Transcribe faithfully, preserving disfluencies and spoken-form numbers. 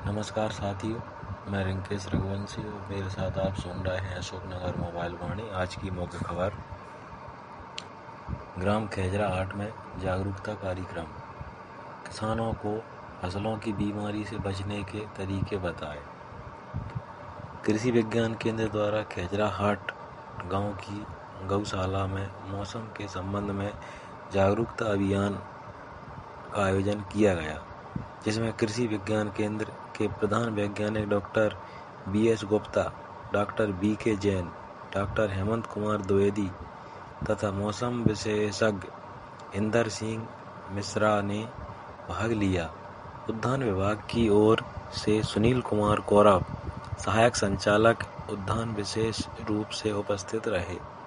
नमस्कार साथियों, मैं रिंकेश रघुवंशी और मेरे साथ आप सुन रहे हैं अशोकनगर मोबाइल वाणी। आज की मुख्य खबर, ग्राम खेजरा हाट में जागरूकता कार्यक्रम, किसानों को फसलों की बीमारी से बचने के तरीके बताए। कृषि विज्ञान केंद्र द्वारा खेजरा हाट गांव की गौशाला में मौसम के संबंध में जागरूकता अभियान का आयोजन किया गया, जिसमें कृषि विज्ञान केंद्र के प्रधान वैज्ञानिक doctor B S Gupta, doctor B K Jain, doctor Hemant Kumar Dwivedi तथा मौसम विशेषज्ञ इंदर सिंह मिश्रा ने भाग लिया। उद्यान विभाग की ओर से सुनील कुमार कौरव, सहायक संचालक उद्यान, विशेष रूप से उपस्थित रहे।